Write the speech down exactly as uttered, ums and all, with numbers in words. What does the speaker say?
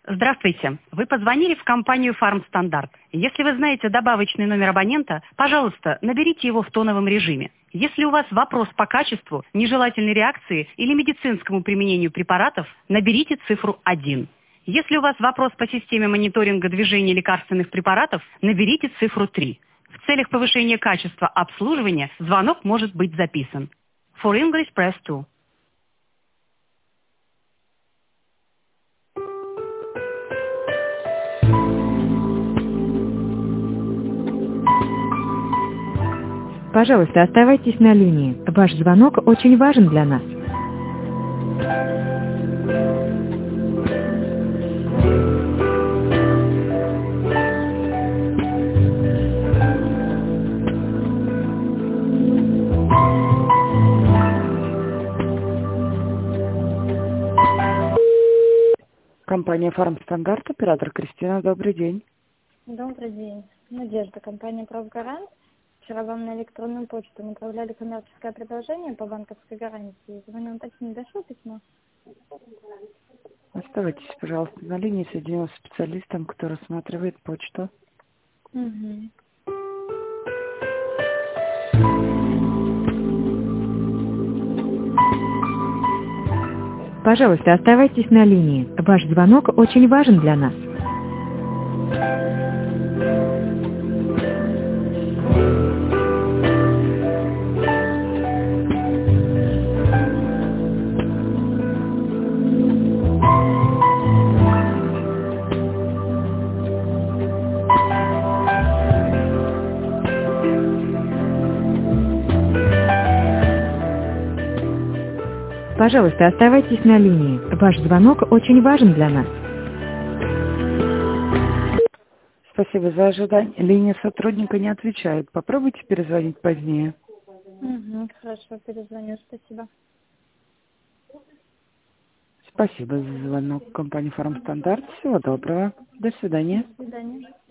Здравствуйте. Вы позвонили в компанию «Фармстандарт». Если вы знаете добавочный номер абонента, пожалуйста, наберите его в тоновом режиме. Если у вас вопрос по качеству, нежелательной реакции или медицинскому применению препаратов, наберите цифру один. Если у вас вопрос по системе мониторинга движения лекарственных препаратов, наберите цифру три. В целях повышения качества обслуживания звонок может быть записан. For English, press two. Пожалуйста, оставайтесь на линии. Ваш звонок очень важен для нас. Компания «Фармстандарт», оператор Кристина, добрый день. Добрый день. Надежда, компания «Профгарант». Вчера вам на электронную почту направляли коммерческое предложение по банковской гарантии. Звоню уточнить, дошло письмо? Оставайтесь, пожалуйста, на линии, соединю с специалистом, который рассматривает почту. Угу. Пожалуйста, оставайтесь на линии. Ваш звонок очень важен для нас. Пожалуйста, оставайтесь на линии. Ваш звонок очень важен для нас. Спасибо за ожидание. Линия сотрудника не отвечает. Попробуйте перезвонить позднее. Угу, хорошо, перезвоню, спасибо. Спасибо за звонок. Компания «Фармстандарт». Всего доброго. До свидания. До свидания.